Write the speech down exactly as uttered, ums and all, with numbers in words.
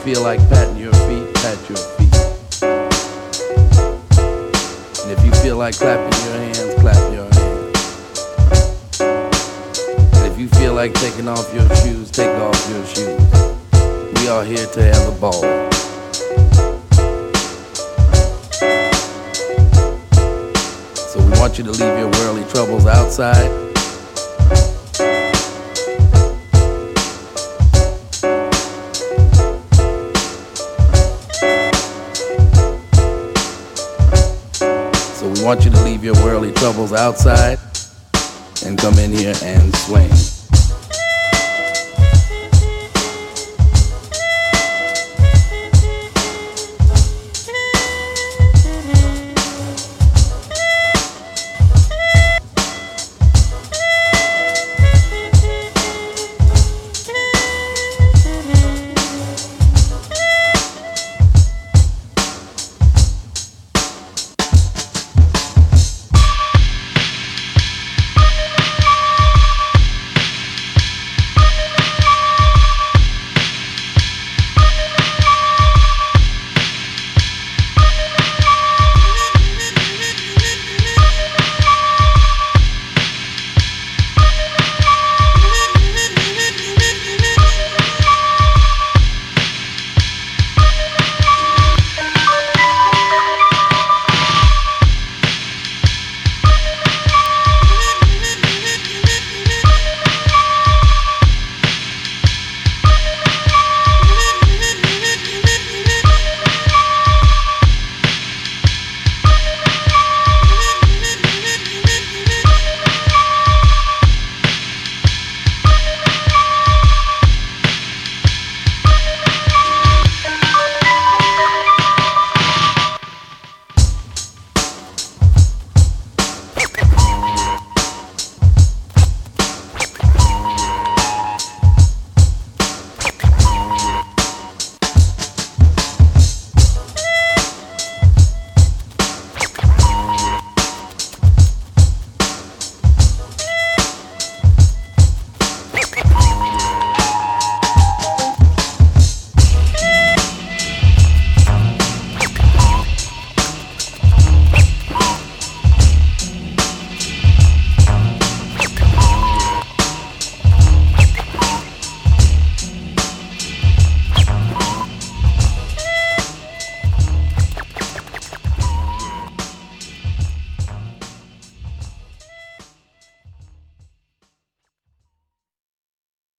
feel like patting your feet, pat your feet. And if you feel like clapping your hands, clap your hands. And if you feel like taking off your shoes, take off your shoes. We are here to have a ball. So we want you to leave your worldly troubles outside. So we want you to leave your worldly troubles outside and come in here and swing.